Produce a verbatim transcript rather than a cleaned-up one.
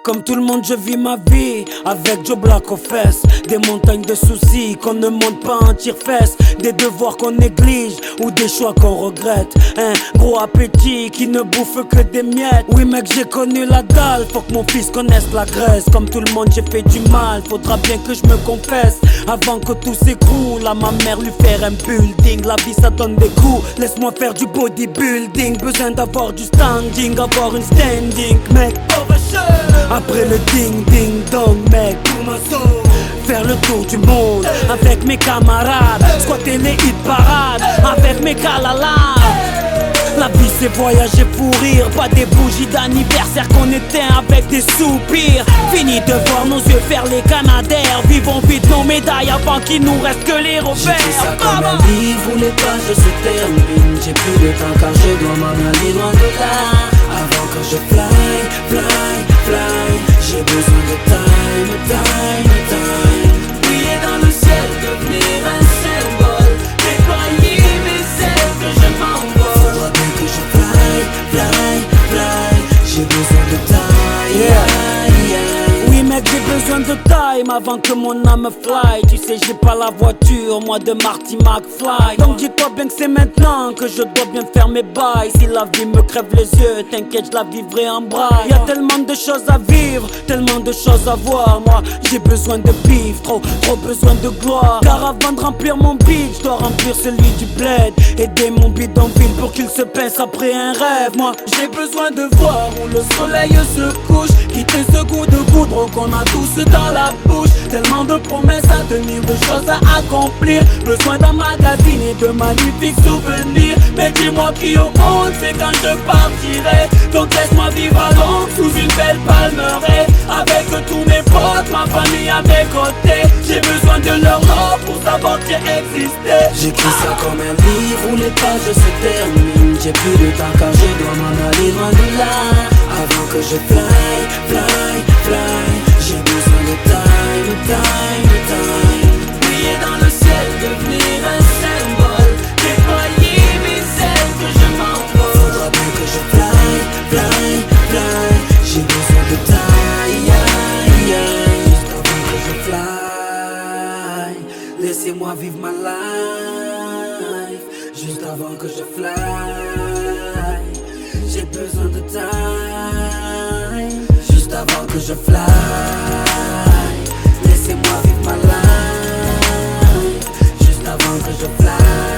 Comme tout le monde je vis ma vie avec Joe Black aux fesses. Des montagnes de soucis qu'on ne monte pas en tire-fesses. Des devoirs qu'on néglige ou des choix qu'on regrette. Un gros appétit qui ne bouffe que des miettes. Oui mec j'ai connu la dalle, faut que mon fils connaisse la graisse. Comme tout le monde j'ai fait du mal, faudra bien que je me confesse avant que tout s'écroule. À ma mère lui faire un building. La vie ça donne des coups, laisse-moi faire du bodybuilding. Besoin d'avoir du standing, avoir une standing mec. Après le ding ding dong mec, faire le tour du monde avec mes camarades, squatter les hit parades avec mes calalas. La vie c'est voyager pour rire, pas des bougies d'anniversaire qu'on éteint avec des soupirs. Fini de voir nos yeux faire les canadaires, vivons vite nos médailles avant qu'il nous reste que les repères. J'ai ça comme un livre où les pages se terminent. J'ai plus de temps car je dois m'en aller loin de là. Avant que je fly, fly, fly, j'ai besoin de time, time, time. Briller dans le ciel, devenir un symbole, déployer mes ailes que je m'envole. Faudra bien que je fly, fly, fly, j'ai besoin de time, yeah. Yeah. Oui mec j'ai besoin de time avant que mon âme fly. Tu sais j'ai pas la voiture, moi de Marty McFly. Donc dis-toi bien que c'est maintenant que je dois bien faire mes bails. Si la vie me crève les yeux, t'inquiète je la vivrai en braille. Y'a tellement de choses à vivre, tellement de choses à voir. Moi j'ai besoin de bif, trop, trop besoin de gloire. Car avant de remplir mon bide, je dois remplir celui du bled. Aider mon bidonville pour qu'il se pince après un rêve. Moi j'ai besoin de voir où le soleil se couche, quitter ce goût de goudron qu'on a tous dans la bouche. Tellement de promesses à tenir, de choses à accomplir. Besoin d'un magazine et de magnifiques souvenirs. Mais dis-moi qui au monde c'est quand je partirai. Donc laisse-moi vivre à Londres sous une belle palmeraie, avec tous mes potes, ma famille à mes côtés. J'ai besoin de leur nom pour savoir que j'ai existé. J'écris ça comme un livre où les pages se terminent. J'ai plus de temps car je dois m'en aller loin de là. Avant que je fly, fly, fly, j'ai besoin de time, time, time. Briller dans le ciel, devenir un symbole, déployer mes ailes que je m'envole. Faudra bien que je fly, fly, fly, j'ai besoin de time, yeah, yeah. Juste avant que je fly, laissez-moi vivre ma life. Juste avant que je fly, j'ai besoin de time. Juste avant que je fly, laissez-moi vivre ma life. Juste avant que je fly.